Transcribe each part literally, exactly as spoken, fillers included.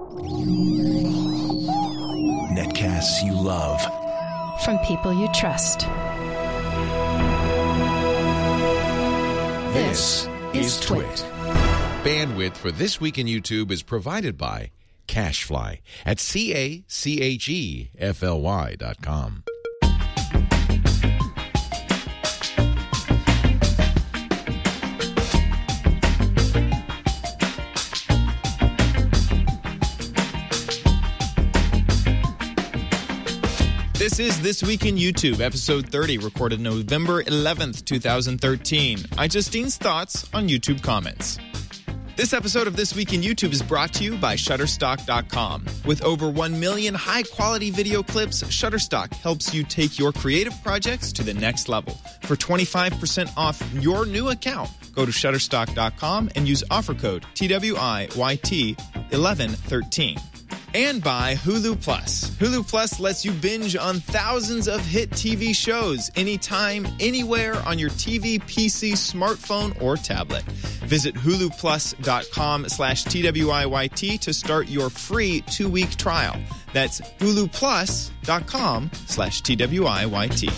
Netcasts you love. From people you trust. This, this is Twit. Bandwidth for This Week in YouTube is provided by CacheFly at C A C H E F L Y dot com. This is This Week in YouTube, episode thirty, recorded November eleventh, twenty thirteen. iJustine's thoughts on YouTube comments. This episode of This Week in YouTube is brought to you by Shutterstock dot com. With over one million high-quality video clips, Shutterstock helps you take your creative projects to the next level. For twenty-five percent off your new account, go to Shutterstock dot com and use offer code T W I Y T eleven thirteen. And by Hulu Plus. Hulu Plus lets you binge on thousands of hit T V shows anytime, anywhere on your T V, P C, smartphone, or tablet. Visit Hulu Plus dot com slash T W I Y T to start your free two-week trial. That's Hulu Plus dot com slash T W I Y T.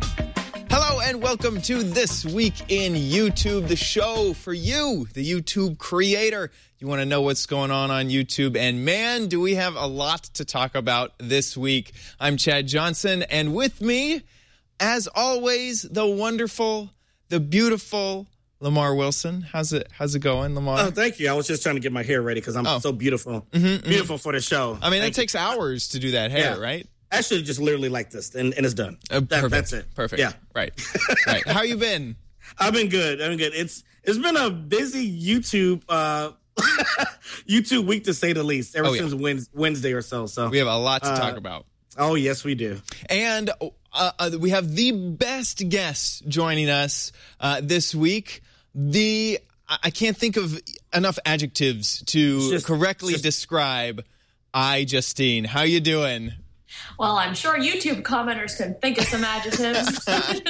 Hello and welcome to This Week in YouTube, the show for you, the YouTube creator. You want to know what's going on on YouTube, and man, do we have a lot to talk about this week. I'm Chad Johnson, and with me, as always, the wonderful, the beautiful Lamar Wilson. How's it How's it going, Lamar? Oh, thank you. I was just trying to get my hair ready because I'm oh. so beautiful. Mm-hmm, beautiful mm-hmm. for the show. I mean, thank it takes you. hours to do that hair, yeah. right? Actually, just literally like this, and, and it's done. Uh, that, perfect. That's it. Perfect. Yeah. Right. Right. How you been? I've been good. I've been good. It's It's been a busy YouTube uh, YouTube week, to say the least, ever oh, yeah. since Wednesday or so. So we have a lot to uh, talk about. Oh, yes, we do. And uh, uh, we have the best guest joining us uh, this week. The I can't think of enough adjectives to just, correctly just, describe iJustine. How you doing? Well, I'm sure YouTube commenters can think of some adjectives.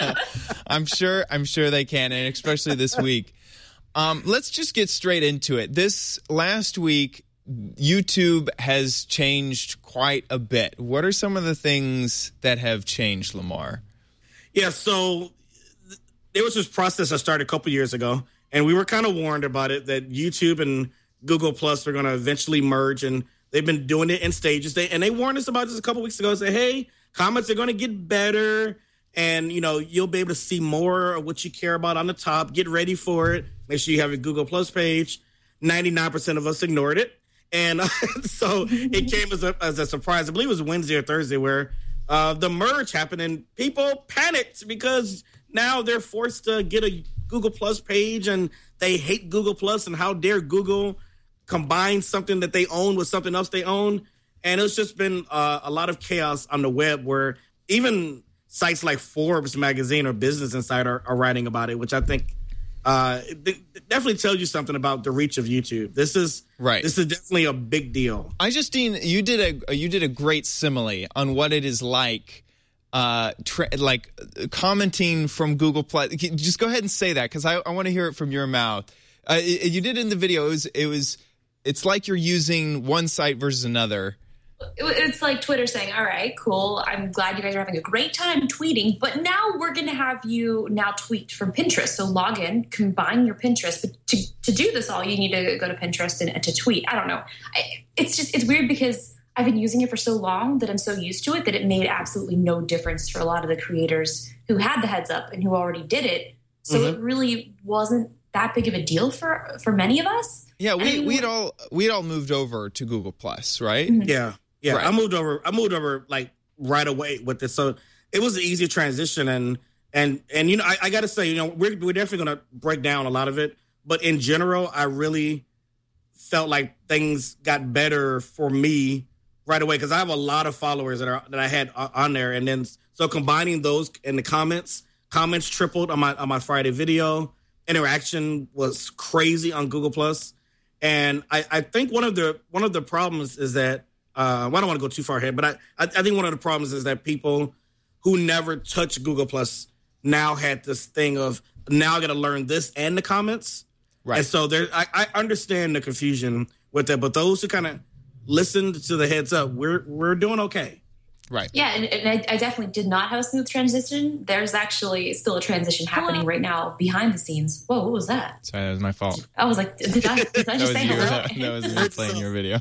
I'm sure. I'm sure they can, and especially this week. Um, let's just get straight into it. This last week, YouTube has changed quite a bit. What are some of the things that have changed, Lamar? Yeah, so th- there was this process that started a couple years ago, and we were kind of warned about it, that YouTube and Google Plus are going to eventually merge, and they've been doing it in stages. They, and they warned us about this a couple weeks ago. Say, hey, comments are going to get better, and you know you'll be able to see more of what you care about on the top. Get ready for it. Make sure you have a Google Plus page. ninety-nine percent of us ignored it. And uh, so it came as a, as a surprise. I believe it was Wednesday or Thursday where uh, the merge happened and people panicked because now they're forced to get a Google Plus page and they hate Google Plus, and how dare Google combine something that they own with something else they own. And it's just been uh, a lot of chaos on the web where even sites like Forbes magazine or Business Insider are writing about it, which I think Uh, it definitely tells you something about the reach of YouTube. This is right. This is definitely a big deal. iJustine, you did a you did a great simile on what it is like, uh, tra- like commenting from Google Plus. Just go ahead and say that because I, I want to hear it from your mouth. Uh, it, you did it in the video. It was, it was it's like you're using one site versus another. It's like Twitter saying, all right, cool. I'm glad you guys are having a great time tweeting, but now we're going to have you now tweet from Pinterest. So log in, combine your Pinterest. But to, to do this all, you need to go to Pinterest and, and to tweet. I don't know. I, it's just, it's weird because I've been using it for so long that I'm so used to it that it made absolutely no difference for a lot of the creators who had the heads up and who already did it. So mm-hmm. it really wasn't that big of a deal for, for many of us. Yeah, we, I mean, we'd all we'd all moved over to Google Plus, right? Mm-hmm. Yeah. Yeah, right. I moved over. I moved over like right away with this, so it was an easy transition. And and and you know, I, I got to say, you know, we're we're definitely going to break down a lot of it, but in general, I really felt like things got better for me right away because I have a lot of followers that are that I had on there, and then so combining those in the comments, comments tripled on my on my Friday video. Interaction was crazy on Google Plus, and I, I think one of the one of the problems is that. Uh, well, I don't want to go too far ahead, but I, I, I think one of the problems is that people who never touched Google Plus now had this thing of now I got to learn this and the comments. Right. And so there, I, I understand the confusion with that, but those who kind of listened to the heads up. We're we're doing okay. Right. Yeah, and, and I, I definitely did not have a smooth transition. There's actually still a transition happening right now behind the scenes. Whoa, what was that? Sorry, that was my fault. I was like, did I, did I just say you, hello? that, that was me playing your video.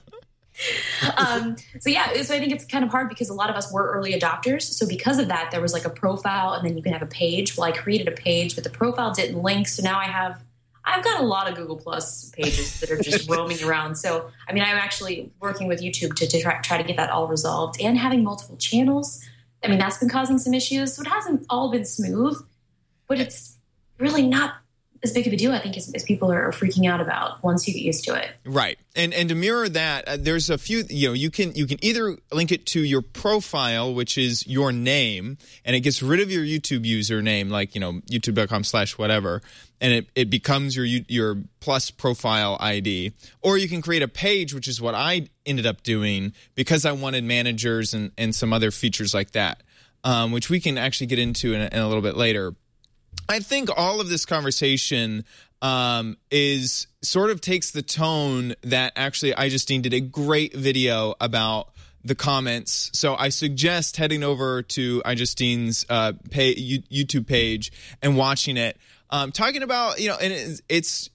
um, so yeah, so I think it's kind of hard because a lot of us were early adopters. So because of that, there was like a profile and then you can have a page. Well, I created a page, but the profile didn't link. So now I have, I've got a lot of Google Plus pages that are just roaming around. So, I mean, I'm actually working with YouTube to, to try, try to get that all resolved and having multiple channels. I mean, that's been causing some issues. So it hasn't all been smooth, but it's really not as big of a deal, I think, as, as people are freaking out about once you get used to it. Right. And and to mirror that, uh, there's a few, you know, you can you can either link it to your profile, which is your name, and it gets rid of your YouTube username, like, you know, youtube.com slash whatever, and it, it becomes your your Plus profile I D. Or you can create a page, which is what I ended up doing because I wanted managers and, and some other features like that, um, which we can actually get into in a, in a little bit later. I think all of this conversation um, is sort of takes the tone that actually iJustine did a great video about the comments. So I suggest heading over to iJustine's uh, pay, YouTube page and watching it. Um, talking about, you know, and it's, it's,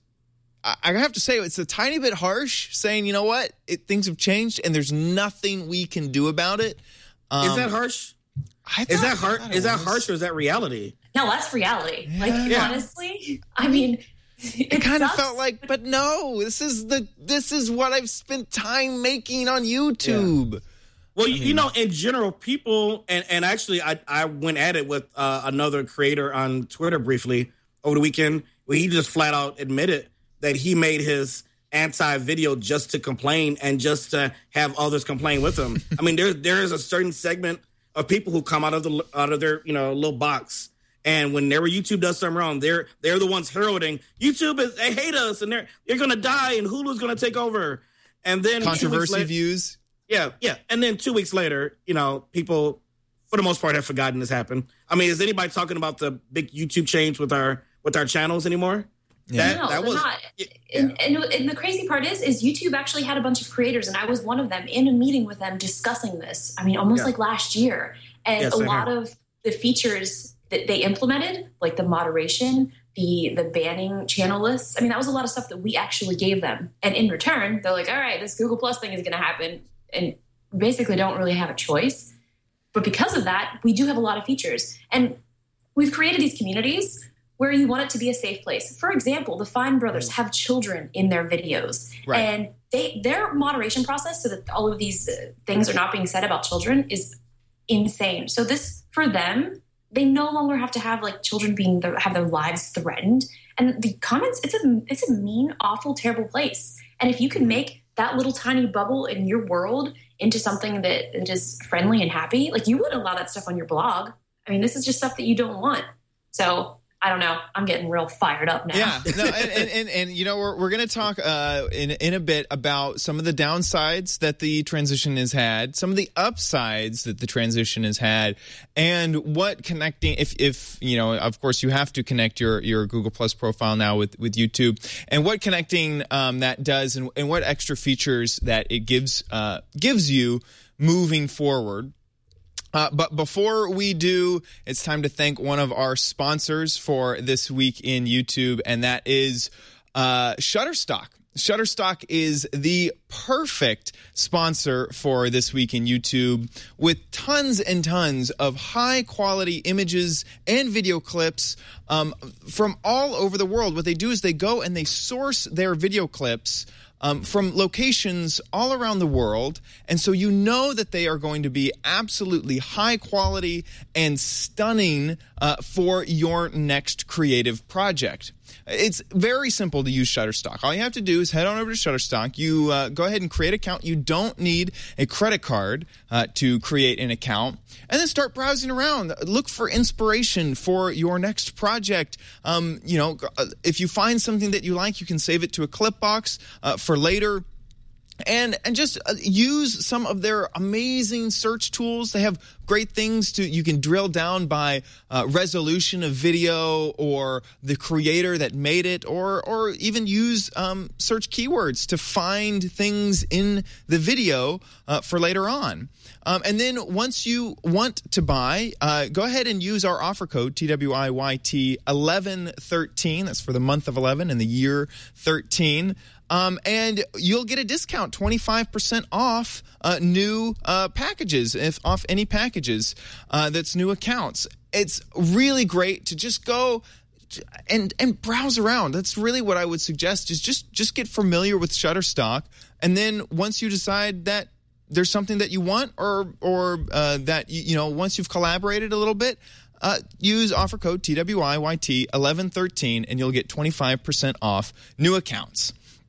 I have to say, it's a tiny bit harsh saying, you know what, it, things have changed and there's nothing we can do about it. Um, is that harsh? I thought, is that harsh? Is that was. harsh or is that reality? No, that's reality. Yeah. Like, Yeah. honestly, I mean, it, It kind of sucks. felt like, but no, this is the this is what I've spent time making on YouTube. Well, you, you know, in general, people, and, and actually, I, I went at it with uh, another creator on Twitter briefly over the weekend, where he just flat out admitted that he made his anti-video just to complain and just to have others complain with him. I mean, there there is a certain segment of people who come out of the out of their, you know, little box, and whenever YouTube does something wrong, they're they're the ones heralding YouTube is they hate us and they're they're gonna die and Hulu's gonna take over. And then Controversy later, views. Yeah, yeah. And then two weeks later, you know, people for the most part have forgotten this happened. I mean, is anybody talking about the big YouTube change with our with our channels anymore? Yeah. That No, that they're was not. yeah. And, and, and the crazy part is, is YouTube actually had a bunch of creators, and I was one of them in a meeting with them discussing this. I mean, almost Yeah. like last year. And Yeah, a same lot here. of the features that they implemented, like the moderation, the the banning channel lists, I mean, that was a lot of stuff that we actually gave them. And in return, they're like, all right, this Google Plus thing is going to happen. And we basically don't really have a choice. But because of that, we do have a lot of features. And we've created these communities where you want it to be a safe place. For example, the Fine brothers have children in their videos. Right. And they their moderation process so that all of these uh, things are not being said about children is insane. So this, for them, they no longer have to have like children being their, have their lives threatened. And the comments, it's a it's a mean, awful, terrible place. And if you can make that little tiny bubble in your world into something that, that is friendly and happy, like you wouldn't allow that stuff on your blog. I mean, this is just stuff that you don't want. So I don't know. I'm getting real fired up now. Yeah, no, and, and, and, and you know, we're we're going to talk uh, in in a bit about some of the downsides that the transition has had, some of the upsides that the transition has had, and what connecting. If if you know, of course, you have to connect your your Google Plus profile now with with YouTube, and what connecting um, that does, and, and what extra features that it gives uh, gives you moving forward. Uh, but before we do, it's time to thank one of our sponsors for this week in YouTube, and that is uh, Shutterstock. Shutterstock is the perfect sponsor for This Week in YouTube, with tons and tons of high-quality images and video clips um, from all over the world. What they do is they go and they source their video clips Um, from locations all around the world, and so you know that they are going to be absolutely high quality and stunning uh, for your next creative project. It's very simple to use Shutterstock. All you have to do is head on over to Shutterstock. You uh, go ahead and create an account. You don't need a credit card uh, to create an account, and then start browsing around. Look for inspiration for your next project. Um, you know, if you find something that you like, you can save it to a clip box uh, for later. And and just uh, use some of their amazing search tools. They have great things to, you can drill down by uh, resolution of video or the creator that made it, or or even use um, search keywords to find things in the video uh, for later on. Um, and then once you want to buy, uh, go ahead and use our offer code, T W I Y T eleven thirteen. That's for the month of eleven and the year thirteen. Um, and you'll get a discount, twenty-five percent off uh, new uh, packages, if off any packages uh, that's new accounts. It's really great to just go and and browse around. That's really what I would suggest, is just, just get familiar with Shutterstock. And then once you decide that there's something that you want, or or uh, that, you, you know, once you've collaborated a little bit, uh, use offer code T W I Y T eleven thirteen, and you'll get twenty-five percent off new accounts.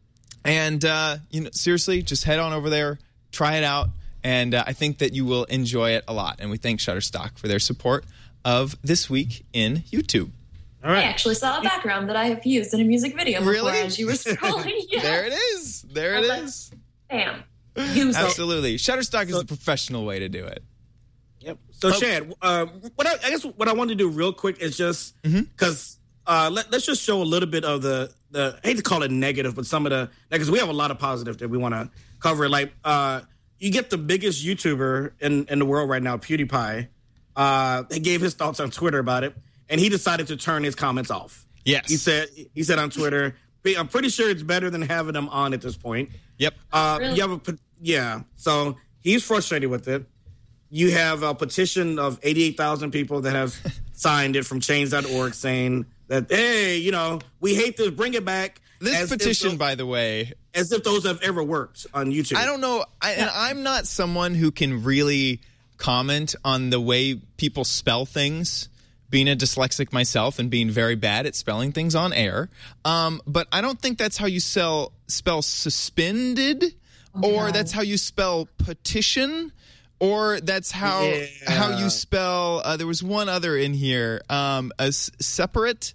And, uh, you know, seriously, just head on over there, try it out, and uh, I think that you will enjoy it a lot. And we thank Shutterstock for their support of This Week in YouTube. All right. I actually saw a background that I have used in a music video before Really? as you were scrolling. Yes. There it is. There it Okay. is. Bam. Use it. Absolutely. Shutterstock is the professional way to do it. Yep. So, Shad, uh, what I, I guess what I wanted to do real quick is just because uh, let, let's just show a little bit of the, the, I hate to call it negative, but some of the, because we have a lot of positive that we want to cover. Like, uh, you get the biggest YouTuber in, in the world right now, PewDiePie. Uh, he gave his thoughts on Twitter about it, and he decided to turn his comments off. Yes. He said, he said on Twitter, I'm pretty sure it's better than having them on at this point. Yep. Uh, Really? you have a, yeah. So he's frustrated with it. You have a petition of eighty-eight thousand people that have signed it from change dot org saying that, hey, you know, we hate this, bring it back. This As if petition, those- by the way, as if those have ever worked on YouTube. I don't know. I, and I'm not someone who can really comment on the way people spell things, being a dyslexic myself and being very bad at spelling things on air. Um, but I don't think that's how you sell, spell suspended, or no. that's how you spell petition, or that's how Yeah. how you spell. Uh, there was one other in here, um, a s- separate.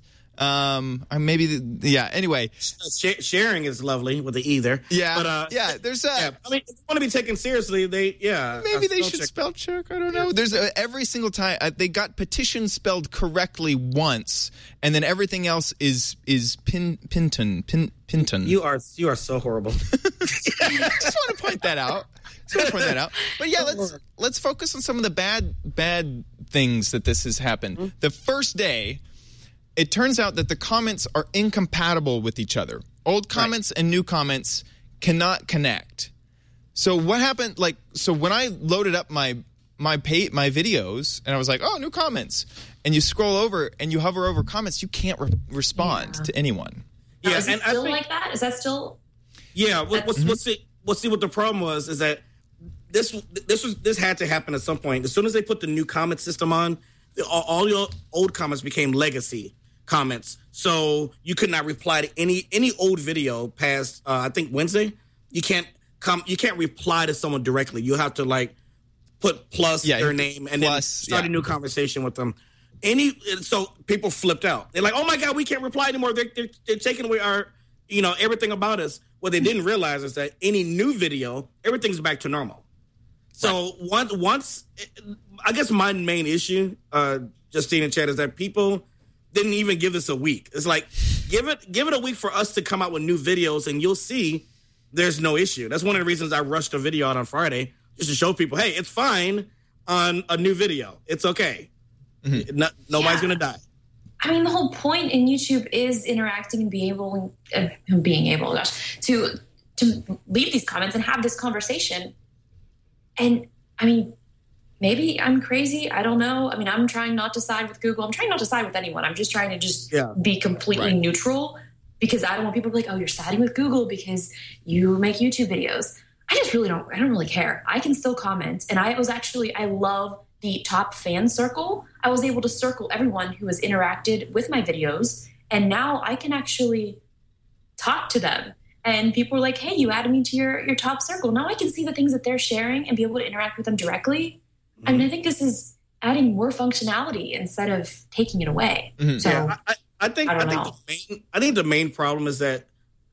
Um, or maybe the, yeah. Anyway, Sh- sharing is lovely with the either. yeah, But, uh, yeah. There's a. yeah. I mean, if you want to be taken seriously, they, yeah. Maybe uh, they spell should check. spell check. I don't know. There's a, every single time uh, they got petition spelled correctly once, and then everything else is is pin pinton pin pinton. You are, you are so horrible. just want to point that out. Just want to point that out. But yeah, let's let's focus on some of the bad bad things that this has happened. Mm-hmm. The first day, it turns out that the comments are incompatible with each other. Old comments and new comments cannot connect. So what happened? Like, so when I loaded up my my pay, my videos, and I was like, oh, new comments, and you scroll over and you hover over comments, you can't re- respond Yeah. to anyone. Now, Yeah, is it and I still think- like that? Is that still? Yeah, what, what's, Mm-hmm. what's the, what's see what the problem was is that this this was this had to happen at some point. As soon as they put the new comment system on, the, all, all your old comments became legacy comments. So you could not reply to any any old video past uh, I think Wednesday. You can't come. You can't reply to someone directly. You have to like put plus Yeah, their you- name and then plus, start yeah. a new conversation with them. Any so people flipped out. They're like, "Oh my god, we can't reply anymore. They're they're, they're taking away our." You know, everything about us. What they didn't realize is that any new video, everything's back to normal. So once, once, I guess my main issue, uh, Justine and Chad, is that people didn't even give this a week. It's like, give it, give it a week for us to come out with new videos, and you'll see there's no issue. That's one of the reasons I rushed a video out on Friday, just to show people, hey, it's fine on a new video. It's okay. No, nobody's Yeah. gonna die. I mean, the whole point in YouTube is interacting and being able, uh, being able, gosh, to to leave these comments and have this conversation. And I mean, maybe I'm crazy. I don't know. I mean, I'm trying not to side with Google. I'm trying not to side with anyone. I'm just trying to just Yeah. be completely Right. neutral, because I don't want people to be like, oh, you're siding with Google because you make YouTube videos. I just really don't, I don't really care. I can still comment. And I was actually, I love the top fan circle. I was able to circle everyone who has interacted with my videos. And now I can actually talk to them. And people were like, hey, you added me to your, your top circle. Now I can see the things that they're sharing and be able to interact with them directly. Mm-hmm. I mean, I think this is adding more functionality instead of taking it away. Mm-hmm. So Yeah, I, I think I I, don't think know. the main I think the main problem is that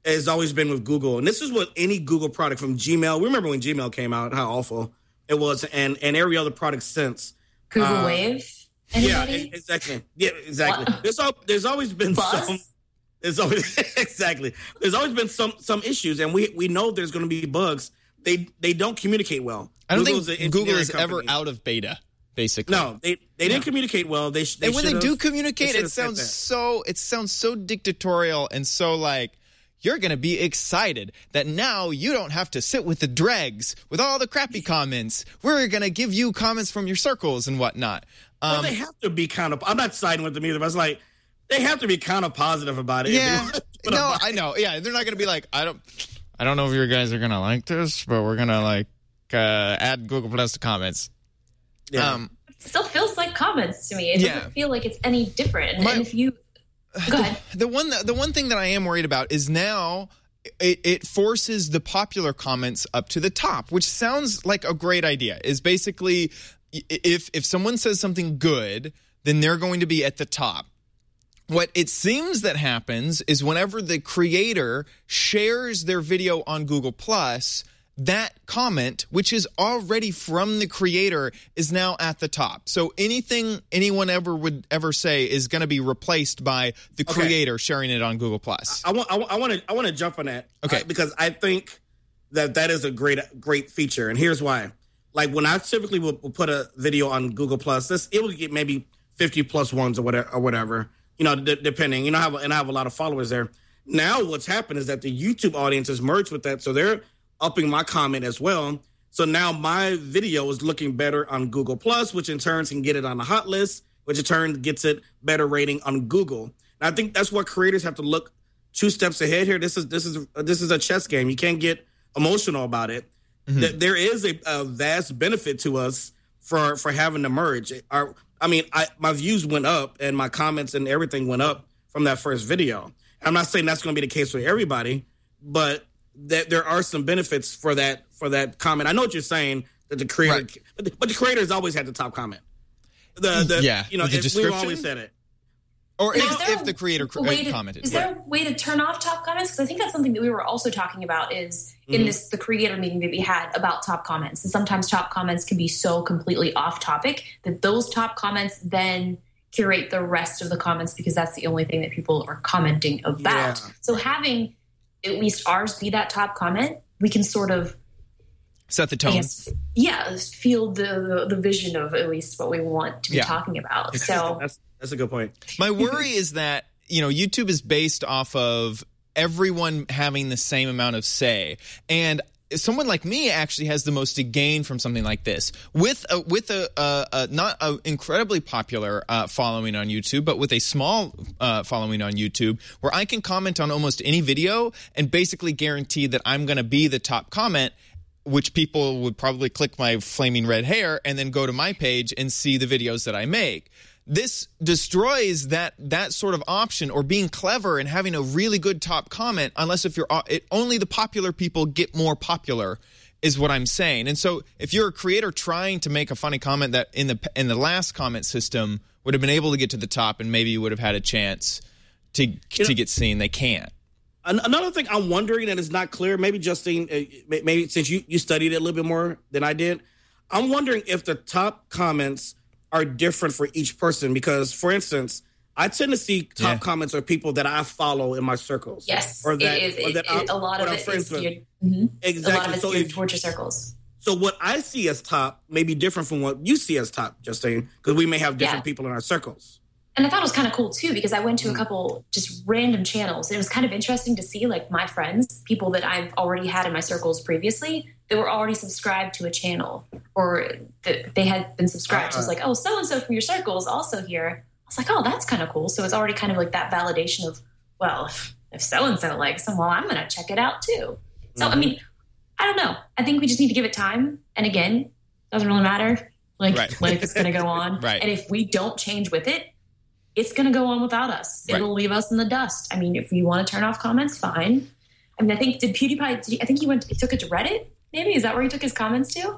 has always been with Google. And this is what any Google product from Gmail. Remember when Gmail came out, how awful it was, and, and every other product since. Google uh, Wave? Anybody? Yeah, exactly. Yeah, exactly. What? There's, al- there's always been Buzz? some. There's always exactly. There's always been some some issues, and we we know there's going to be bugs. They they don't communicate well. I don't Google's think an Google engineering is ever company. out of beta, basically. No, they they didn't communicate well. They, sh- they and when they should've- do communicate, they it should've said sounds that. so it sounds so dictatorial and so like you're going to be excited that now you don't have to sit with the dregs with all the crappy comments. We're going to give you comments from your circles and whatnot. Um, Well, they have to be kind of. I'm not siding with them either, but it's like they have to be kind of positive about it. if they yeah, want to put no, a- I know. Yeah, they're not going to be like, I don't, I don't know if you guys are going to like this, but we're going to like uh, add Google Plus to comments. Yeah. Um, It still feels like comments to me. It Yeah. doesn't feel like it's any different. And, My- and if you go ahead. The one, the one thing that I am worried about is now it, it forces the popular comments up to the top, which sounds like a great idea. Is basically i- if if someone says something good, then they're going to be at the top. What it seems that happens is whenever the creator shares their video on Google Plus, that comment, which is already from the creator, is now at the top. So anything anyone ever would ever say is going to be replaced by the Okay. creator sharing it on Google Plus. I want. I want to. I want to jump on that. Okay. uh, because I think that that is a great, great feature, and here's why. Like when I typically will, will put a video on Google Plus, this it will get maybe fifty plus ones or whatever, or whatever. You know, d- depending. You know, I have, and I have a lot of followers there. Now, what's happened is that the YouTube audience has merged with that, so they're upping my comment as well. So now my video is looking better on Google Plus, which in turn can get it on the hot list, which in turn gets it better rating on Google. And I think that's what creators have to look two steps ahead here. This is this is this is a chess game. You can't get emotional about it. Th- There is a, a vast benefit to us for for having to merge. Our, I mean, I, my views went up and my comments and everything went up from that first video. I'm not saying that's going to be the case for everybody, but that there are some benefits for that for that comment. I know what you're saying that the creator, Right. but, the, but the creators always had the top comment. The, the Yeah, you know, with the it- we've description? always said it. Or Now, if, is there if the creator a cr- way to- commented. Is there a way to turn off top comments? Because I think that's something that we were also talking about is Mm-hmm. in this the creator meeting that we had about top comments. And sometimes top comments can be so completely off topic that those top comments then curate the rest of the comments because that's the only thing that people are commenting about. Yeah. So having at least ours be that top comment, we can sort of Set the I tone. guess, yeah, feel the, the the vision of at least what we want to be Yeah. talking about. So That's that's a good point. My worry is that, you know, YouTube is based off of everyone having the same amount of say. And someone like me actually has the most to gain from something like this. With a, with a, a, a not an incredibly popular uh, following on YouTube, but with a small uh, following on YouTube, where I can comment on almost any video and basically guarantee that I'm going to be the top comment, which people would probably click my flaming red hair and then go to my page and see the videos that I make. This destroys that that sort of option or being clever and having a really good top comment unless if you're it, only the popular people get more popular is what I'm saying. And so if you're a creator trying to make a funny comment that in the in the last comment system would have been able to get to the top and maybe you would have had a chance to to get seen, they can't. An- Another thing I'm wondering, and it's not clear, maybe Justine, uh, may- maybe since you, you studied it a little bit more than I did, I'm wondering if the top comments are different for each person. Because, for instance, I tend to see top Yeah. comments are people that I follow in my circles. yes, Or that, it is. or It, that it, I'm- a lot or of I'm it is friends with. geared, mhm. Exactly. a lot of it's So geared if- towards your circles. So what I see as top may be different from what you see as top, Justine, because we may have different Yeah. people in our circles. And I thought it was kind of cool too because I went Mm-hmm. to a couple just random channels. And it was kind of interesting to see like my friends, people that I've already had in my circles previously, that were already subscribed to a channel or that they had been subscribed. So Uh-huh. it's like, oh, so and so from your circle is also here. I was like, oh, that's kind of cool. So it's already kind of like that validation of, well, if, if so and so likes them, well, I'm going to check it out too. So I Mhm. mean, I don't know. I think we just need to give it time. And again, doesn't really matter. Like Right. life is going to go on. Right. And if we don't change with it, it's going to go on without us. Right. It'll leave us in the dust. I mean, if you want to turn off comments, fine. I mean, I think did PewDiePie? Did he, I think he went. He took it to Reddit. Maybe is that where he took his comments to?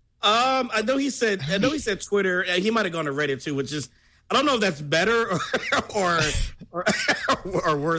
Um, I know he said. I know he said Twitter. And he might have gone to Reddit too, which is I don't know if that's better or or or, or worse.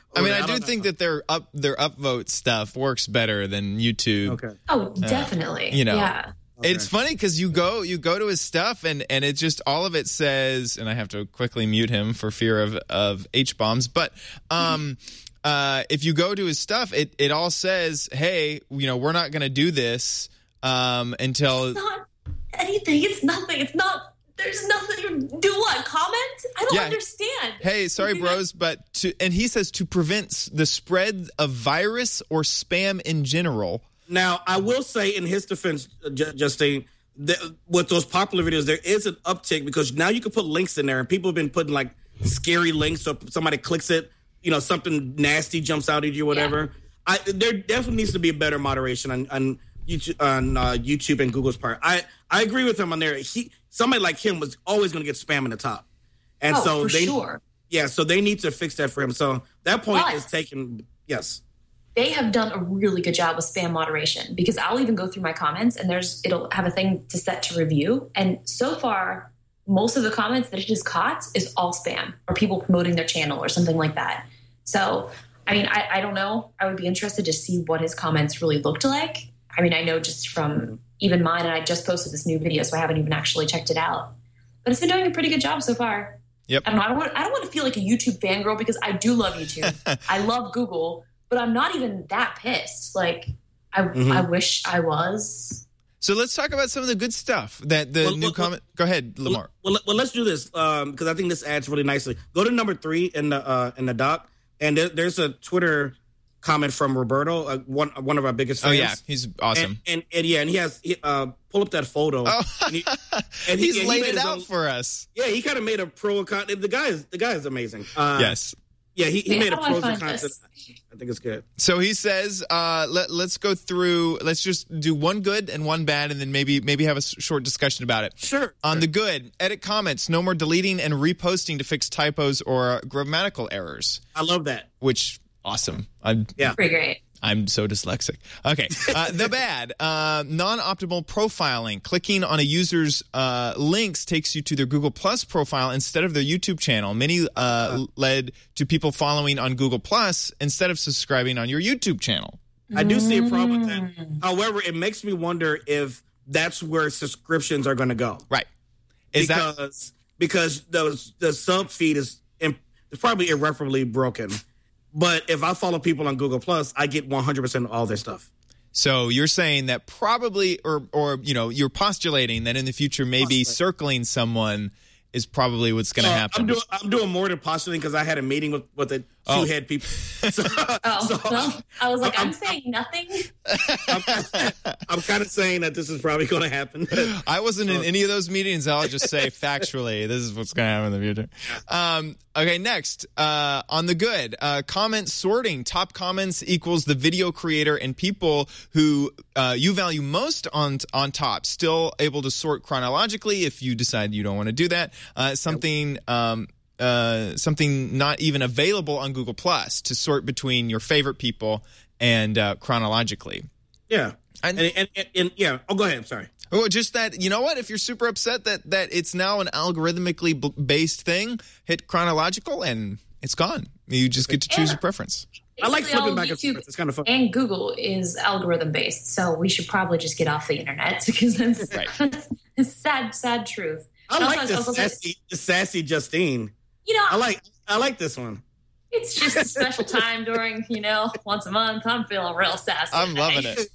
I mean, I I do don't think know. that their up their upvote stuff works better than YouTube. Okay. Oh, definitely. you know. Yeah. Okay. It's funny because you go you go to his stuff and, and it just all of it says, and I have to quickly mute him for fear of, of H bombs. But um, uh, if you go to his stuff, it, it all says, hey, you know, we're not going to do this um, until. It's not anything. It's nothing. It's not. There's nothing. Do what? Comment? I don't Yeah. understand. Hey, sorry, bros, but to and he says to prevent the spread of virus or spam in general. Now, I will say in his defense, uh, Ju- Justine, that with those popular videos, there is an uptick because now you can put links in there, and people have been putting like scary links. So if somebody clicks it, you know, something nasty jumps out at you, whatever. I, there definitely needs to be a better moderation on, on YouTube, on uh, YouTube and Google's part. I, I agree with him on there. He somebody like him was always going to get spam in the top, and Oh, so for they, sure. yeah, so they need to fix that for him. So that point But- is taken. Yes. They have done a really good job with spam moderation because I'll even go through my comments and there's it'll have a thing to set to review. And so far, most of the comments that it has caught is all spam or people promoting their channel or something like that. So, I mean, I, I don't know. I would be interested to see what his comments really looked like. I mean, I know just from even mine, and I just posted this new video, so I haven't even actually checked it out. But it's been doing a pretty good job so far. Yep. I don't know. I don't want, I don't want to feel like a YouTube fangirl because I do love YouTube. I love Google. But I'm not even that pissed. Like, I Mhm. I wish I was. So let's talk about some of the good stuff that the Well, new well, comment. Go ahead, Lamar. Well, well, well, let's do this um, because I think this adds really nicely. Go to number three in the uh, in the doc, and there, there's a Twitter comment from Roberto, uh, one one of our biggest Oh fans. yeah, he's awesome. And, and, and yeah, and he has he, uh, pull up that photo. Oh. and he, and he- He's and he laid made it his out own- for us. Yeah, he kind of made a pro account. The guy is the guy is amazing. Uh, Yes. Yeah, he, he Wait, made a how do I pros find and cons. this? I think it's good. So he says, uh, let, let's go through, let's just do one good and one bad, and then maybe maybe have a s- short discussion about it. Sure. On sure. the good, edit comments, no more deleting and reposting to fix typos or grammatical errors, I love that. which, awesome. I'm, Yeah. Pretty great. I'm so dyslexic. Okay. Uh, the bad, uh, non-optimal profiling. Clicking on a user's uh, links takes you to their Google Plus profile instead of their YouTube channel. Many uh, led to people following on Google Plus instead of subscribing on your YouTube channel. I do see a problem with Mm. that. However, it makes me wonder if that's where subscriptions are going to go. Right. Is that because because those the sub feed is imp- it's probably irreparably broken. But if I follow people on Google Plus, I get one hundred percent of all their stuff. so? You're saying that probably, or or you know, you're postulating that in the future, maybe Possibly. circling someone is probably what's going to Uh, happen. I'm doing I'm doing more than postulating because I had a meeting with with the two Oh. head people. So, Oh, so well, I was like, I'm, I'm- saying nothing. I'm, I'm kind of saying that this is probably going to happen. I wasn't in any of those meetings. I'll just say factually, this is what's going to happen in the future. Um, okay, next, uh, on the good, uh, comment sorting. Top comments equals the video creator and people who uh, you value most on on top. Still able to sort chronologically if you decide you don't want to do that. Uh, something. Um, uh, something not even available on Google Plus to sort between your favorite people and uh, chronologically. Yeah. And- And, and, and, and yeah. Oh, go ahead. I'm sorry. Oh, just that, you know what? If you're super upset that, that it's now an algorithmically b- based thing, hit chronological and it's gone. You just get to choose Yeah. your preference. I like Basically, all flipping back and YouTube forth. It's kind of fun. and Google is algorithm based, so we should probably just get off the internet because that's, Right. that's a sad, sad truth. I And like also- this also- sassy, this sassy Justine. You know, I like I like this one. it's just a special time during, you know, once a month. I'm feeling real sassy. I'm today. loving it.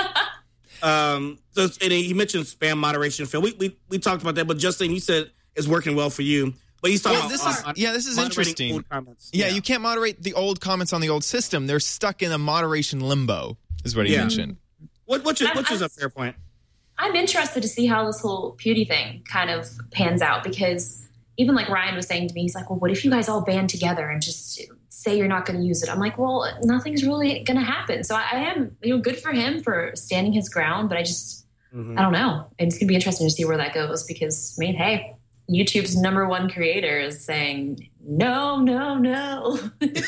Um, so and he mentioned spam moderation, Phil. We we we talked about that, but Justine, you said it's working well for you. But he's talking Well, about this uh, is uh, yeah, this is moderating interesting. old comments. Yeah, you can't moderate the old comments on the old system. They're stuck in a moderation limbo, is what he Yeah. mentioned. What which is I'm- which is a I'm- fair point. I'm interested to see how this whole Pewdie thing kind of pans out because even like Ryan was saying to me, he's like, well, what if you guys all band together and just say you're not going to use it? I'm like, well, nothing's really going to happen. So I, I am, you know, good for him for standing his ground, but I just, Mhm. I don't know. It's going to be interesting to see where that goes because, I mean, hey, YouTube's number one creator is saying, no, no, no.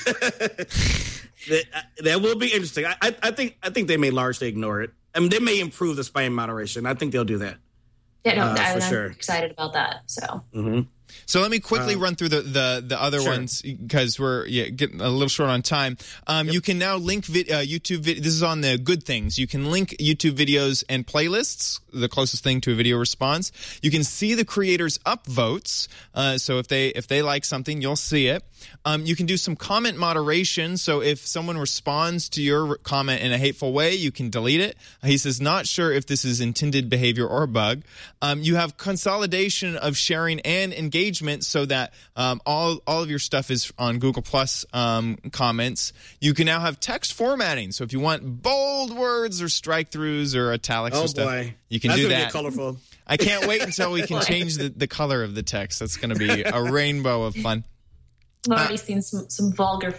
that, uh, that will be interesting. I, I I think I think they may largely ignore it. I mean, they may improve the spam moderation. I think they'll do that. yeah, no, Uh, I, for I'm sure. excited about that. So Mm-hmm. So let me quickly Um, run through the, the, the other sure. ones because we're yeah, getting a little short on time. Um, Yep. You can now link vid- uh, YouTube. Vid- this is on the good things. You can link YouTube videos and playlists, the closest thing to a video response. You can see the creators' upvotes. Uh, so if they if they like something, you'll see it. Um, you can do some comment moderation. So if someone responds to your comment in a hateful way, you can delete it. He says, not sure if this is intended behavior or a bug. Um, you have consolidation of sharing and engagement so that um, all all of your stuff is on Google Plus um, comments. You can now have text formatting. So if you want bold words or strike throughs or italics Oh or stuff, boy, you can That's do gonna that. Get colorful. I can't wait until we can change the, the color of the text. That's going to be a rainbow of fun. I've already seen some, some vulgar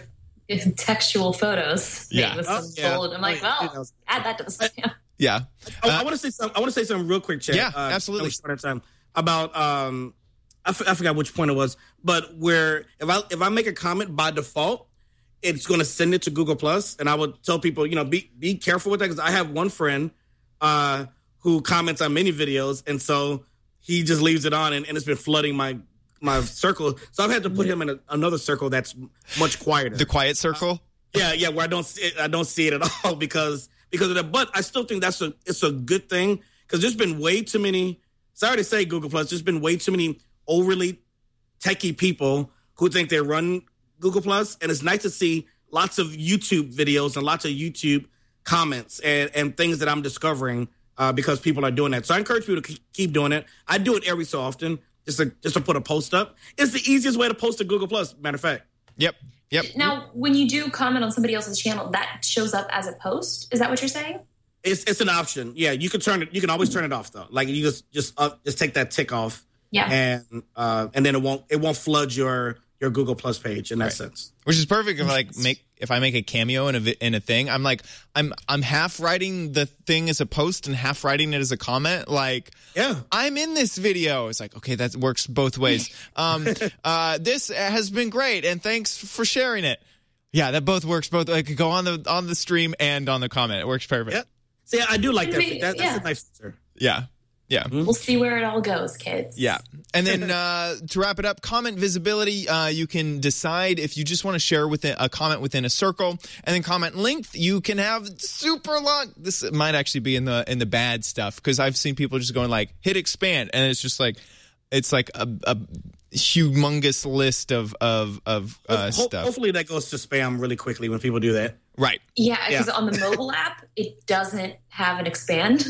textual photos made Yeah. with some Oh, yeah. bold. I'm like, Oh, yeah. well, add that to the spam. Yeah. Oh, Uh, I want to say something. I want to say something real quick, Chad. Yeah, uh, absolutely. that was short on time. About um, I, f- I forgot which point it was, but where if I if I make a comment by default, it's going to send it to Google Plus, and I would tell people, you know, be be careful with that because I have one friend uh, who comments on many videos, and so he just leaves it on, and, and it's been flooding my my circle. So I've had to put him in a, another circle that's much quieter. the quiet circle. Yeah, yeah, where I don't see it, I don't see it at all because because of that. But I still think that's a it's a good thing because there's been way too many. Sorry to say, Google Plus. There's been way too many overly techie people who think they run Google Plus, and it's nice to see lots of YouTube videos and lots of YouTube comments and and things that I'm discovering uh, because people are doing that. So I encourage people to keep doing it. I do it every so often just to just to put a post up. It's the easiest way to post to Google Plus. Matter of fact. Yep. Yep. Now, when you do comment on somebody else's channel, that shows up as a post. Is that what you're saying? It's it's an option. Yeah, you can turn it. You can always turn it off though. Like you just just uh, just take that tick off. Yeah. And uh, and then it won't it won't flood your your Google Plus page in that Right. sense. Which is perfect if like make if I make a cameo in a vi- in a thing, I'm like I'm I'm half writing the thing as a post and half writing it as a comment. Like Yeah. I'm in this video. It's like okay, that works both ways. Um, uh, this has been great, and thanks for sharing it. Yeah, that both works. Both I could go on the on the stream and on the comment. It works perfect. Yeah. See, I do like that. Maybe- that that's yeah. a nice feature. Yeah. Yeah. We'll see where it all goes, kids. Yeah. And then uh, to wrap it up, comment visibility, uh, you can decide if you just want to share within a comment within a circle. And then comment length, you can have super long. This might actually be in the in the bad stuff because I've seen people just going like hit expand and it's just like it's like a, a humongous list of of of uh, Ho- stuff. Hopefully that goes to spam really quickly when people do that. Right. Yeah, because Yeah. on the mobile app, it doesn't have an expand.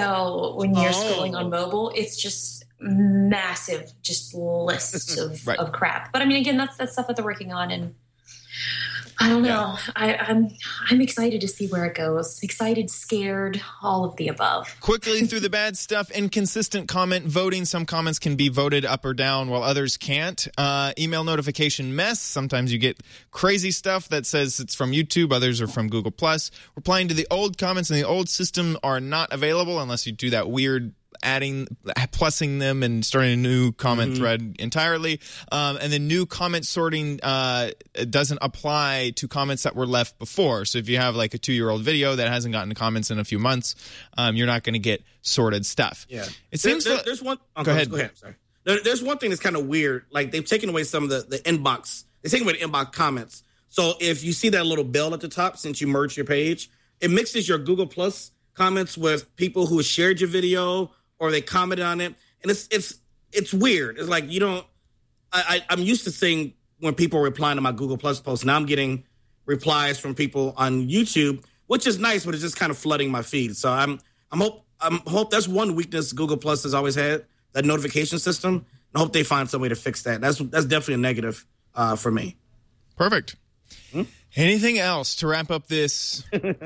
So when you're Oh. scrolling on mobile, it's just massive, just lists of, Right. of crap. But I mean, again, that's that's stuff that they're working on, and I don't know. I, I'm I'm excited to see where it goes. Excited, scared, all of the above. Quickly through the bad stuff, inconsistent comment voting. Some comments can be voted up or down while others can't. Uh, email notification mess. Sometimes you get crazy stuff that says it's from YouTube. Others are from Google Plus. Replying to the old comments in the old system are not available unless you do that weird adding, plussing them and starting a new comment Mm-hmm. thread entirely. Um, and then new comment sorting uh, doesn't apply to comments that were left before. So if you have like a two-year-old video that hasn't gotten comments in a few months, um, you're not going to get sorted stuff. Yeah. It There- seems there- that- there's one. oh, Go ahead. Go ahead. Sorry. There, there's one thing that's kind of weird. Like they've taken away some of the, the inbox. They've taken away the inbox comments. So if you see that little bell at the top since you merged your page, it mixes your Google Plus comments with people who shared your video or they commented on it, and it's it's it's weird. It's like you don't. I, I I'm used to seeing when people are replying to my Google Plus posts. Now I'm getting replies from people on YouTube, which is nice, but it's just kind of flooding my feed. So I'm I'm hope I'm hope that's one weakness Google Plus has always had, that notification system. And I hope they find some way to fix that. That's that's definitely a negative uh, for me. Perfect. Anything else to wrap up this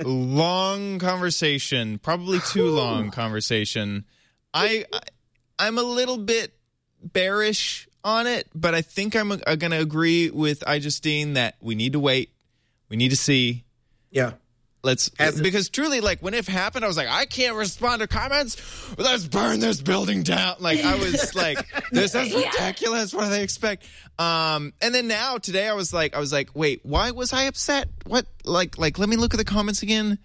long conversation? Probably too long conversation. I, I I'm a little bit bearish on it, but I think I'm, I'm going to agree with iJustine that we need to wait. We need to see. Yeah. Let's Has it- because truly, like when it happened, I was like, I can't respond to comments. Let's burn this building down. Like I was like, this is ridiculous. What do they expect? Um, and then now today, I was like, I was like, wait, why was I upset? What? Like, like let me look at the comments again.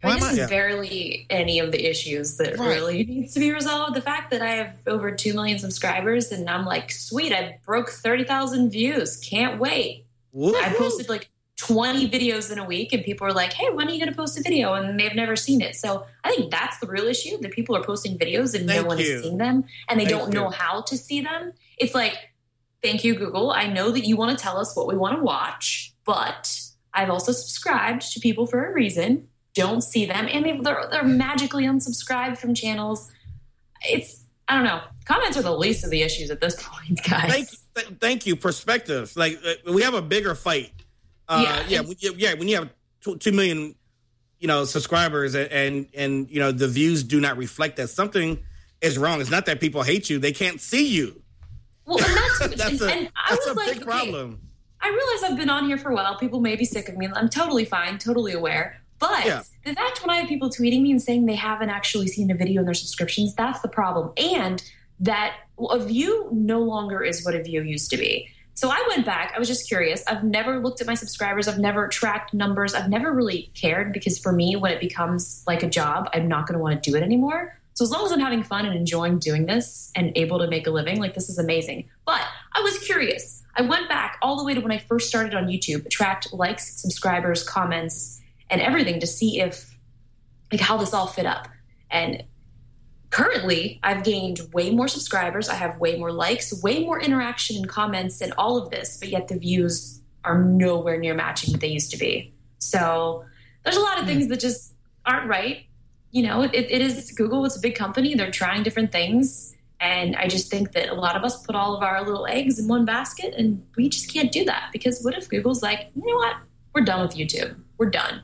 I mean, Why this am is barely any of the issues that Right. really needs to be resolved. The fact that I have over two million subscribers and I'm like, sweet, I broke thirty thousand views. Can't wait. Woo-hoo. I posted like twenty videos in a week and people are like, hey, when are you going to post a video? And they've never seen it. So I think that's the real issue, that people are posting videos and Thank no one you. is seeing them and they Thank don't you. know how to see them. It's like, thank you, Google. I know that you want to tell us what we want to watch, but I've also subscribed to people for a reason. Don't see them. And they- they're, they're magically unsubscribed from channels. It's, I don't know. Comments are the least of the issues at this point, guys. Thank, th- thank you. Perspective. Like uh, we have a bigger fight. Uh, Yeah, yeah, it's- when you, yeah. When you have two, two million, you know, subscribers, and, and and you know the views do not reflect that, something is wrong. It's not that people hate you; they can't see you. Well, and that's, that's and, a and I that's was a like, big okay, problem. I realize I've been on here for a while. People may be sick of me. I'm totally fine, totally aware. But Yeah. the fact when I have people tweeting me and saying they haven't actually seen a video in their subscriptions, that's the problem. And that a view no longer is what a view used to be. So I went back. I was just curious. I've never looked at my subscribers. I've never tracked numbers. I've never really cared, because for me, when it becomes like a job, I'm not going to want to do it anymore. So as long as I'm having fun and enjoying doing this and able to make a living, like, this is amazing. But I was curious. I went back all the way to when I first started on YouTube, tracked likes, subscribers, comments, and everything to see if, like, how this all fit up. And currently, I've gained way more subscribers. I have way more likes, way more interaction and comments and all of this, but yet the views are nowhere near matching what they used to be. So there's a lot of things that just aren't right. You know, it, it is Google. It's a big company. They're trying different things. And I just think that a lot of us put all of our little eggs in one basket, and we just can't do that. Because what if Google's like, you know what? We're done with YouTube. We're done.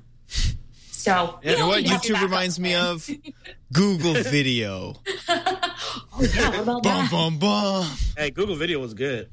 So, You You know don't what need to have your YouTube back reminds up, me man. of? Google Video. Oh, yeah, what about Bum, that? bum, bum. Hey, Google Video was good.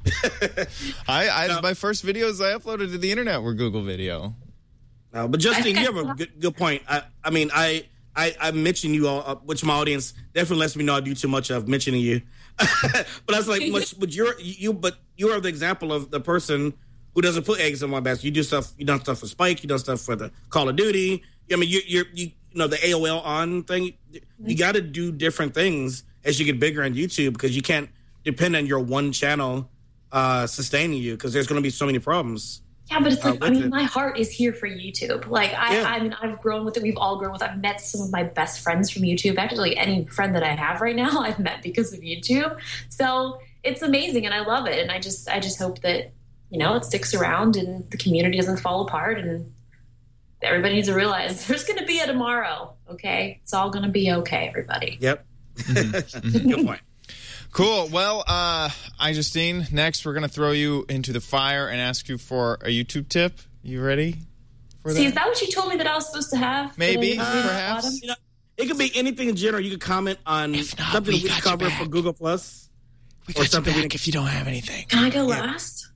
I, I No. my first videos I uploaded to the internet were Google Video. No, but Justin, think you I have a saw- good, good point. I, I mean, I, I, I mentioned you all, uh, which my audience definitely lets me know I do too much of mentioning you. But I was like, much, but you're you, but you are the example of the person who doesn't put eggs in one basket. You do stuff. You done stuff for Spike. You done stuff for the Call of Duty. I mean, you, you're you, you know the A O L on thing. You got to do different things as you get bigger on YouTube, because you can't depend on your one channel uh, sustaining you, because there's going to be so many problems. Yeah, but it's Uh, like, I with mean, it. my heart is here for YouTube. Like, I, Yeah. I mean, I've grown with it. We've all grown with it. I've met some of my best friends from YouTube. Actually, any friend that I have right now, I've met because of YouTube. So it's amazing, and I love it. And I just, I just hope that, you know, it sticks around and the community doesn't fall apart. And everybody needs to realize there's going to be a tomorrow. Okay, it's all going to be okay, everybody. Yep. Mm-hmm. Good point. Cool. Well, uh, iJustine, next we're going to throw you into the fire and ask you for a YouTube tip. You ready for See, that? is that what you told me that I was supposed to have? Maybe, That I didn't read at the perhaps. bottom? You know, it could be anything in general. You could comment on If not, something we we got you covered back. for Google Plus. we or got you something we back didn't- if you don't have anything. Can I go Yeah. last?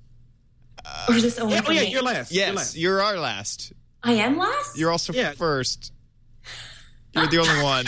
Or is this only Yeah, for oh yeah, me? you're last. You're Yes, last. you're our last. I am last? You're also Yeah. first. You're the only one.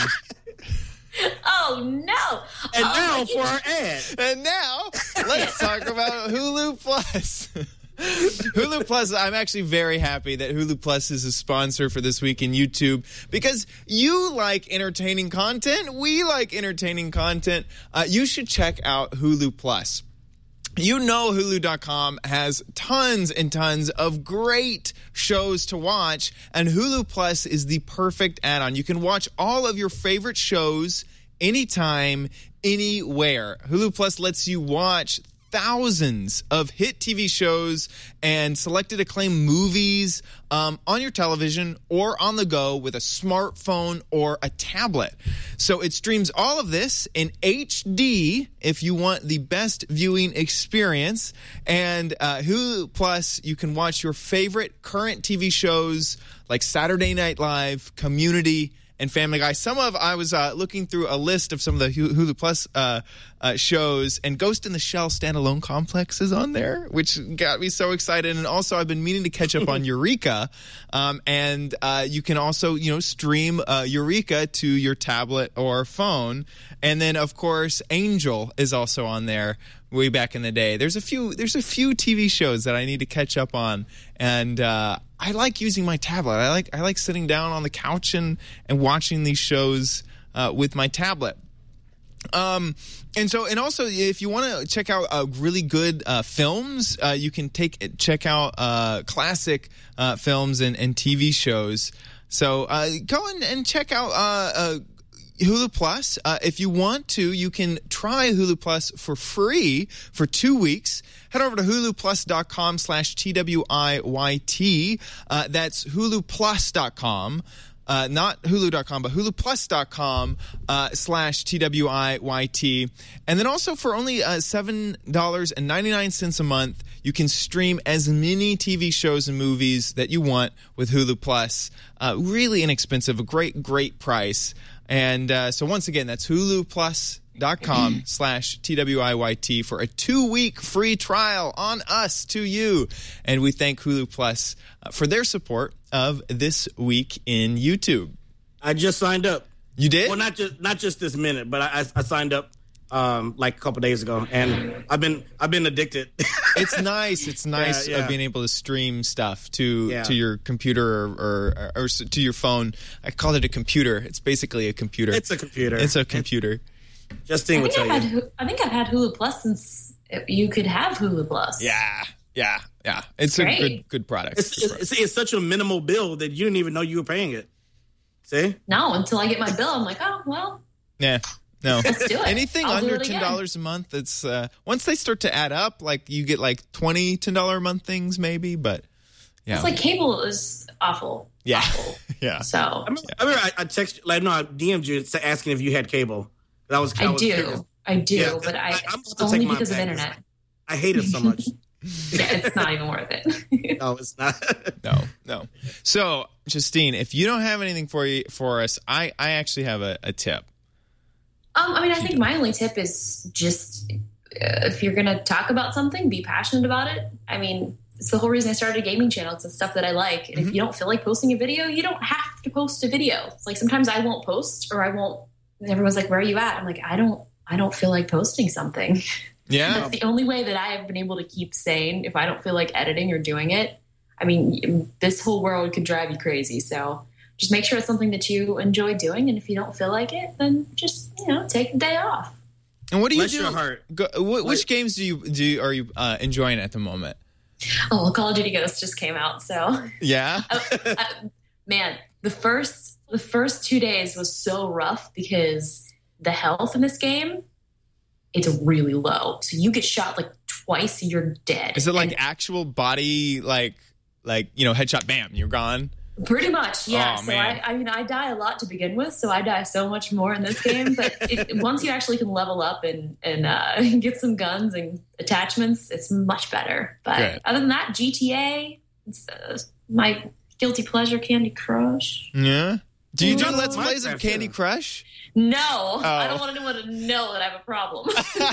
Oh, no. And Oh, now my for our ad. And now, let's talk about Hulu Plus. Hulu Plus, I'm actually very happy that Hulu Plus is a sponsor for This Week in YouTube, because you like entertaining content. We like entertaining content. Uh, you should check out Hulu Plus. You know Hulu dot com has tons and tons of great shows to watch, and Hulu Plus is the perfect add-on. You can watch all of your favorite shows anytime, anywhere. Hulu Plus lets you watch thousands of hit T V shows and selected acclaimed movies um, on your television or on the go with a smartphone or a tablet. So it streams all of this in H D if you want the best viewing experience. And uh, Hulu Plus, you can watch your favorite current T V shows like Saturday Night Live, Community, and Family Guy. Some of, I was uh, looking through a list of some of the Hulu Plus uh, uh, shows, and Ghost in the Shell Standalone Complex is on there, which got me so excited. And also, I've been meaning to catch up on Eureka. Um, and uh, you can also, you know, stream uh, Eureka to your tablet or phone. And then, of course, Angel is also on there. Way back in the day, there's a few there's a few T V shows that I need to catch up on, and uh, I like using my tablet. I like I like sitting down on the couch and, and watching these shows uh, with my tablet. Um, and so, and also, if you want to check out uh, really good uh, films, uh, you can take check out uh, classic uh, films and, and T V shows. So uh, go and, and check out uh, uh, Hulu Plus. Uh, if you want to, you can try Hulu Plus for free for two weeks. Head over to huluplus.com slash T-W-I-Y-T. Uh, that's huluplus.com. Uh, not hulu dot com, but huluplus.com uh, slash T W I Y T. And then also for only uh, seven dollars and ninety-nine cents a month, you can stream as many T V shows and movies that you want with Hulu Plus. Uh, really inexpensive, a great, great price. And uh, so once again, that's huluplus.com slash T W I Y T for a two-week free trial on us to you. And we thank Hulu Plus uh, for their support of This Week in YouTube. I just signed up. You did? Well, not just not just this minute, but I, I signed up um, like a couple days ago, and I've been I've been addicted. It's nice. It's nice Yeah, yeah. of being able to stream stuff to Yeah. to your computer or, or or to your phone. I call it a computer. It's basically a computer. It's a computer. It's a computer. Justine I will think tell I've you. had Hu- I think I've had Hulu Plus since you could have Hulu Plus. Yeah, yeah, yeah. It's a Great. good good product. It's, Good product. it's, it's such a minimal bill that you didn't even know you were paying it. See? No, until I get my bill, I'm like, oh well, Yeah. No. let's do it. Anything I'll do under it ten again. dollars a month, it's uh, once they start to add up, like you get like twenty ten dollar a month things maybe, but yeah. It's like cable is awful. yeah. Awful. yeah. So I remember I, remember I, I texted, like, no, I D M'd you asking if you had cable. That was I I was do, curious. I do, Yeah, but I, I- I'm about to only take mine because of back. internet. I hate it so much. Yeah, it's not even worth it. No, it's not. No, no. So, Justine, if you don't have anything for you for us, I, I actually have a, a tip. Um, I mean, I think my only tip is just uh, if you're going to talk about something, be passionate about it. I mean, it's the whole reason I started a gaming channel. It's the stuff that I like. And Mm-hmm. if you don't feel like posting a video, you don't have to post a video. It's like sometimes I won't post or I won't. And everyone's like, "Where are you at?" I'm like, "I don't. I don't feel like posting something." Yeah. That's the only way that I have been able to keep sane if I don't feel like editing or doing it. I mean, this whole world could drive you crazy. So just make sure it's something that you enjoy doing. And if you don't feel like it, then just, you know, take the day off. And what do you Bless do? your heart. Go, wh- which games do you do? You, are you uh, enjoying at the moment? Oh, well, Call of Duty Ghosts just came out. So, Yeah. uh, uh, man, the first the first two days was so rough because the health in this game, it's really low. So you get shot like twice, you're dead. Is it like And actual body, like like you know, headshot, bam, you're gone? pretty much, yeah. Oh, so man. I, I mean, I die a lot to begin with, so I die so much more in this game. But it, once you actually can level up and and uh, get some guns and attachments, it's much better. But Good. other than that, G T A, it's, uh, my guilty pleasure, Candy Crush. Yeah. Do you do No. Let's Plays of Minecraft, Candy yeah. Crush? No, Oh. I don't want anyone to know that I have a problem.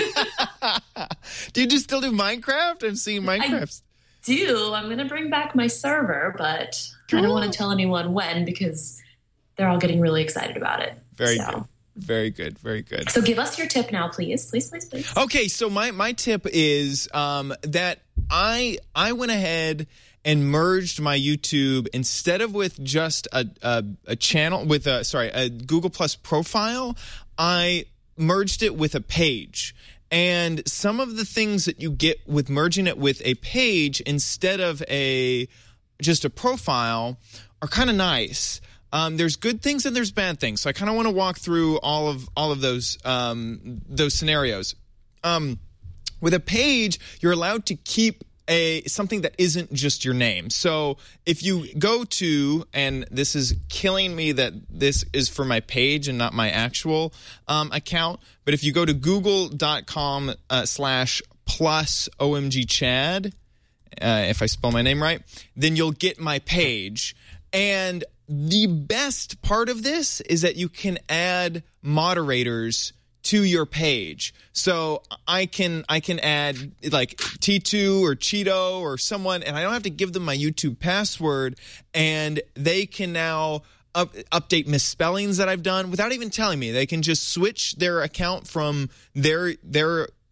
Do you just still do Minecraft? I'm seeing Minecraft. Do I'm going to bring back my server, but I don't want to tell anyone when because they're all getting really excited about it. Very So- good. Very good. Very good. So give us your tip now, please, please, please, please. Okay, so my, my tip is um, that I I went ahead and merged my YouTube instead of with just a a, a channel with a sorry a Google Plus profile. I merged it with a page. And some of the things that you get with merging it with a page instead of a just a profile are kind of nice. Um, there's good things and there's bad things. So I kind of want to walk through all of all of those um, those scenarios. Um, with a page, you're allowed to keep a something that isn't just your name. So if you go to, and this is killing me that this is for my page and not my actual um, account, but if you go to google.com uh, slash plus OMG Chad, uh, if I spell my name right, then you'll get my page. And the best part of this is that you can add moderators to your page. So I can I can add like T two or Cheeto or someone, and I don't have to give them my YouTube password, and they can now up, update misspellings that I've done without even telling me. They can just switch their account from their their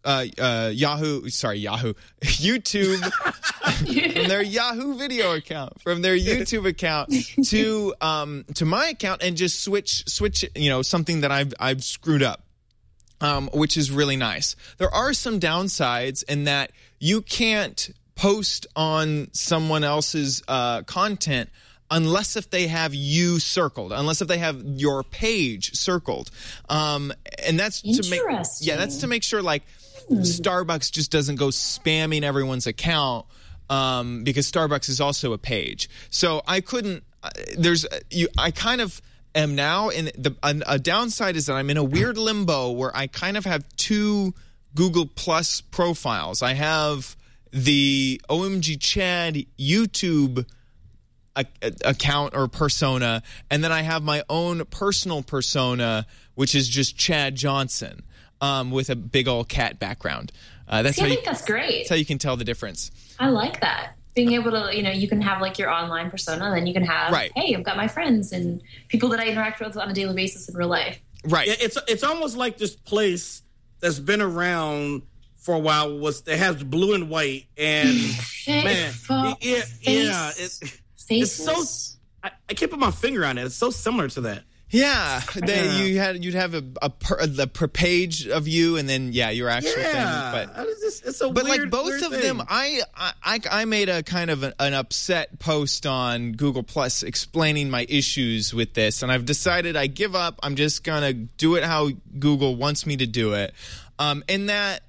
uh, uh, Yahoo, sorry, Yahoo, YouTube, from their Yahoo video account, from their YouTube account to um, to my account, and just switch switch you know something that I've I've screwed up. Um, which is really nice. There are some downsides in that you can't post on someone else's uh, content unless if they have you circled, unless if they have your page circled. Um, and that's to make yeah, that's to make sure like hmm. Starbucks just doesn't go spamming everyone's account um, because Starbucks is also a page. So I couldn't. Uh, there's you. I kind of. am now in the a, a downside is that I'm in a weird limbo where I kind of have two Google Plus profiles. I have the O M G Chad YouTube a, a, account or persona, and then I have my own personal persona, which is just Chad Johnson um, with a big old cat background. Uh, that's See, how I you, think that's great. That's how you can tell the difference. I like that. Being able to, you know, you can have like your online persona, and then you can have, right. hey, I've got my friends and people that I interact with on a daily basis in real life. Right. Yeah, it's it's almost like this place that's been around for a while. Was it has blue and white, and man, Fa- yeah, face, yeah, it, it's so. I, I can't put my finger on it. It's so similar to that. Yeah, they, you had you'd have a a, per, a per page of you, and then yeah, your actual yeah, thing. But it's, just, it's a but weird, like both weird of thing. them, I, I I made a kind of an, an upset post on Google Plus explaining my issues with this, and I've decided I give up. I'm just gonna do it how Google wants me to do it, um, and that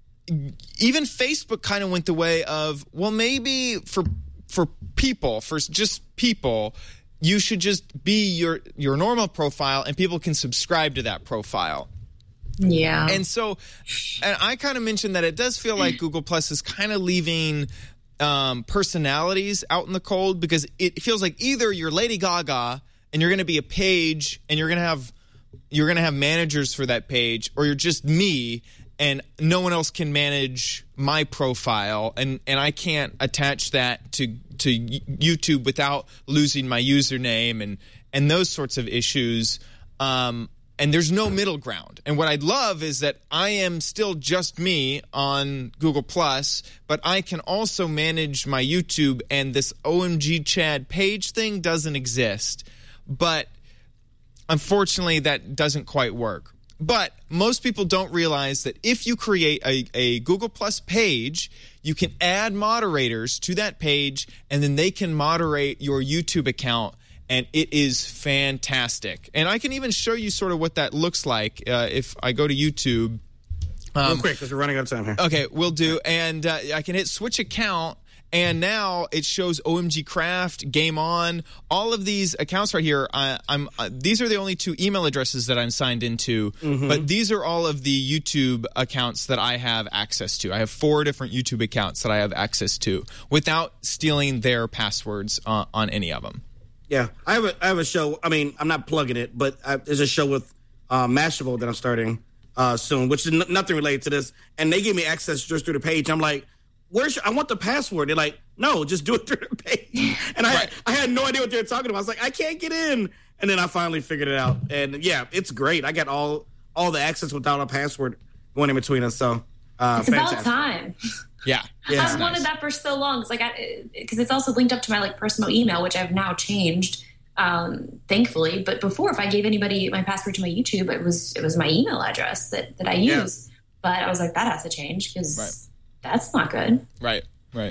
even Facebook kind of went the way of, well, maybe for for people, for just people. You should just be your your normal profile, and people can subscribe to that profile. Yeah. And so, and I kind of mentioned that it does feel like Google Plus is kind of leaving um, personalities out in the cold, because it feels like either you're Lady Gaga and you're going to be a page and you're going to have you're going to have managers for that page, or you're just me and no one else can manage my profile, and, and I can't attach that to to YouTube without losing my username and and those sorts of issues. Um, and there's no middle ground. And what I'd love is that I am still just me on Google Plus, but I can also manage my YouTube, and this O M G Chad page thing doesn't exist. But unfortunately, that doesn't quite work. But most people don't realize that if you create a, a Google Plus page, you can add moderators to that page, and then they can moderate your YouTube account, and it is fantastic. And I can even show you sort of what that looks like uh, if I go to YouTube. Um, Real quick, because we're running out of time here. Okay, we'll do. And uh, I can hit switch account. And now it shows O M G Craft, Game On, all of these accounts right here. I, I'm uh, these are the only two email addresses that I'm signed into, mm-hmm. but these are all of the YouTube accounts that I have access to. I have four different YouTube accounts that I have access to without stealing their passwords uh, on any of them. Yeah, I have a I have a show. I mean, I'm not plugging it, but I, there's a show with uh, Mashable that I'm starting uh, soon, which is n- nothing related to this. And they gave me access just through the page. I'm like, where's your, I want the password. They're like, no, just do it through the page. And I, right. I had no idea what they were talking about. I was like, I can't get in. And then I finally figured it out. And yeah, it's great. I got all all the access without a password going in between us. So uh, it's fantastic. About time. Yeah, yeah. I've wanted that for so long. It's like because it's also linked up to my like personal email, which I've now changed, um, thankfully. But before, if I gave anybody my password to my YouTube, it was it was my email address that that I use. Yeah. But I was like, that has to change because. Right. That's not good. Right, right.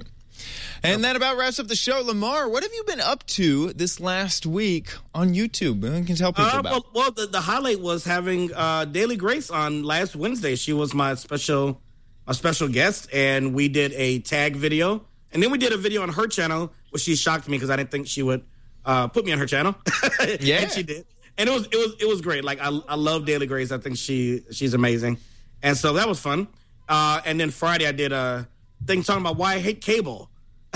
And that about wraps up the show. Lamar, what have you been up to this last week on YouTube? You can tell people uh, about. Well, well the, the highlight was having uh, Daily Grace on last Wednesday. She was my special, my special guest, and we did a tag video, and then we did a video on her channel, which she shocked me because I didn't think she would uh, put me on her channel. Yeah, and she did, and it was it was it was great. Like I I love Daily Grace. I think she she's amazing, and so that was fun. Uh, and then Friday I did a thing talking about why I hate cable,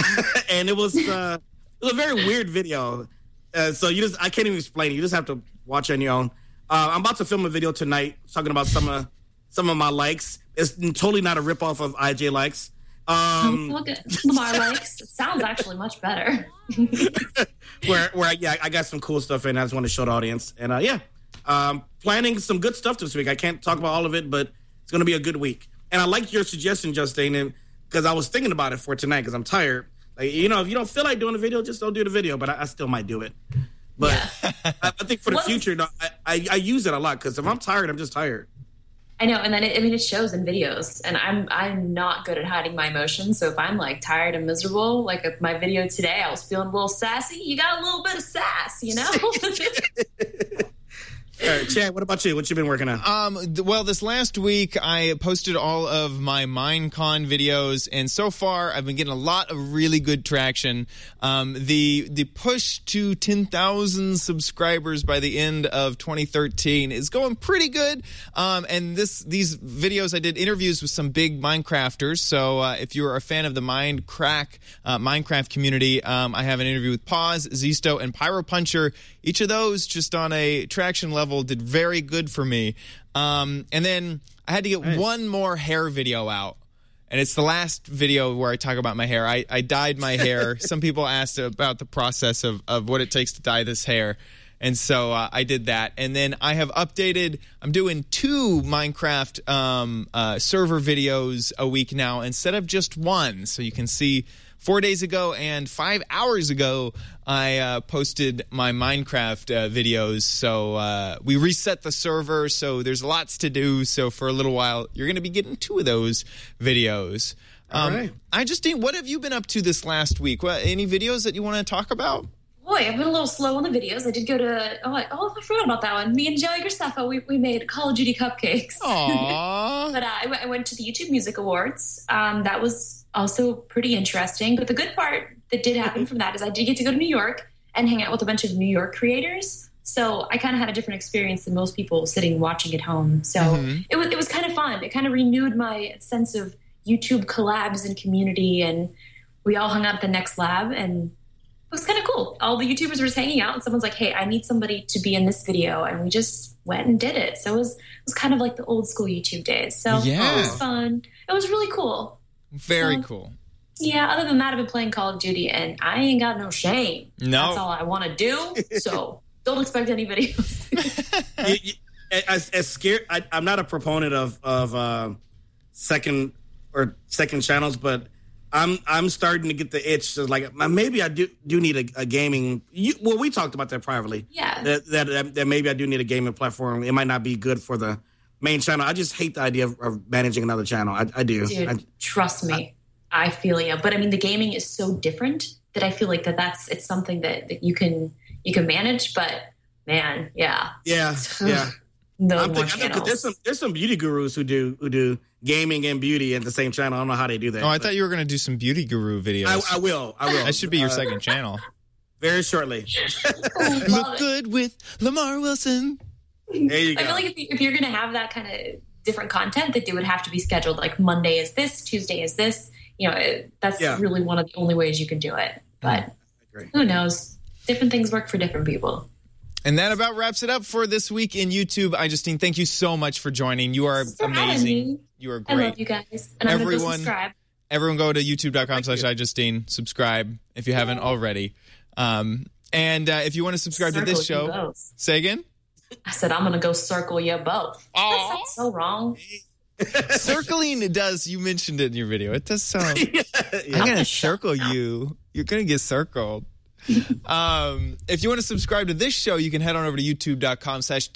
and it was uh, it was a very weird video. Uh, so you just I can't even explain it. You just have to watch it on your own. Uh, I'm about to film a video tonight talking about some of some of my likes. It's totally not a ripoff of I J likes. Um, Look at Lamar likes. It sounds actually much better. where where yeah I got some cool stuff in. I just want to show the audience, and uh, yeah, um, planning some good stuff this week. I can't talk about all of it, but it's going to be a good week. And I like your suggestion, Justine, because I was thinking about it for tonight because I'm tired. Like, you know, if you don't feel like doing the video, just don't do the video. But I, I still might do it. But yeah. I, I think for the future, no, I, I, I use it a lot because if I'm tired, I'm just tired. I know, and then it, I mean, it shows in videos, and I'm I'm not good at hiding my emotions. So if I'm like tired and miserable, like with my video today, I was feeling a little sassy. You got a little bit of sass, you know. All right, Chad, what about you? What you been working on? Um, th- well, this last week I posted all of my Minecon videos, and so far I've been getting a lot of really good traction. Um, the the push to ten thousand subscribers by the end of twenty thirteen is going pretty good. Um, and this these videos I did interviews with some big Minecrafters. So uh, if you're a fan of the Minecraft uh, Minecraft community, um, I have an interview with Pause, Zisto, and Pyro Puncher. Each of those, just on a traction level, did very good for me. Um, and then I had to get nice. one more hair video out. And it's the last video where I talk about my hair. I, I dyed my hair. Some people asked about the process of, of what it takes to dye this hair. And so uh, I did that. And then I have updated, I'm doing two Minecraft um, uh, server videos a week now instead of just one. So you can see four days ago and five hours ago, I uh, posted my Minecraft uh, videos. So uh, we reset the server, so there's lots to do. So for a little while, you're going to be getting two of those videos. Um, All right. I Justine, what have you been up to this last week? What, any videos that you want to talk about? Boy, I've been a little slow on the videos. I did go to, oh, I, oh, I forgot about that one. Me and Jelly Graceffa, we, we made Call of Duty cupcakes. Aww. But uh, I, w- I went to the YouTube Music Awards. Um, that was also pretty interesting. But the good part that did happen from that is I did get to go to New York and hang out with a bunch of New York creators. So I kind of had a different experience than most people sitting watching at home. So mm-hmm. it was it was kind of fun. It kind of renewed my sense of YouTube collabs and community. And we all hung out at the Next Lab, and it was kind of cool. All the YouTubers were just hanging out, and someone's like, hey, I need somebody to be in this video. And we just went and did it. So it was, it was kind of like the old school YouTube days. So yeah. It was fun. It was really cool. Very so, cool. Yeah, other than that, I've been playing Call of Duty, and I ain't got no shame. No. That's all I want to do. So don't expect any videos. you, you, as, as scared, I, I'm not a proponent of, of uh, second or second channels, but I'm I'm starting to get the itch. So like maybe I do do need a, a gaming. You, well, we talked about that privately. Yeah. That, that that maybe I do need a gaming platform. It might not be good for the main channel. I just hate the idea of, of managing another channel. I, I do. Dude, I, trust me, I, I feel you. But I mean, the gaming is so different that I feel like that that's it's something that, that you can you can manage. But man, yeah, yeah, yeah. No I'm more thinking, I channels. there's some there's some beauty gurus who do who do gaming and beauty at the same channel. I don't know how they do that. Oh, I thought you were going to do some beauty guru videos. I, I will. I will. That should be your uh, second channel. Very shortly. Look good with Lamar Wilson. There you go. I feel like if, you, if you're going to have that kind of different content, that it would have to be scheduled. Like Monday is this, Tuesday is this. You know, it, that's Yeah. really one of the only ways you can do it. But who knows? Different things work for different people. And that about wraps it up for this week in YouTube. I Justine, thank you so much for joining. You are For having me. amazing. You are I great. love you guys. And I'm going to go Everyone- subscribe. Everyone go to youtube.com slash you. iJustine. Subscribe if you haven't already. Um, and uh, if you want to subscribe to this Circle you show, both. say again. I said, I'm going to go circle you both. Aw. That's not so wrong. Circling it does. You mentioned it in your video. It does sound. Yeah. I'm going to circle you. You're going to get circled. um, if you want to subscribe to this show, you can head on over to youtube.com slash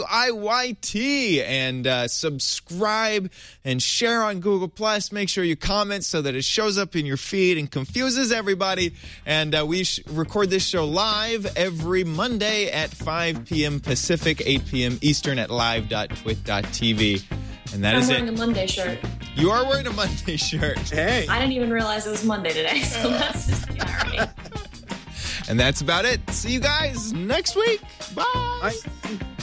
TWIYT and uh, subscribe and share on Google Plus. Make sure you comment so that it shows up in your feed and confuses everybody. And uh, we sh- record this show live every Monday at five p.m. Pacific, eight p.m. Eastern at live dot twit dot t v. And that I'm is wearing it. a Monday shirt. You are wearing a Monday shirt. Hey. I didn't even realize it was Monday today. So that's just, yeah, all right. And that's about it. See you guys next week. Bye. Bye.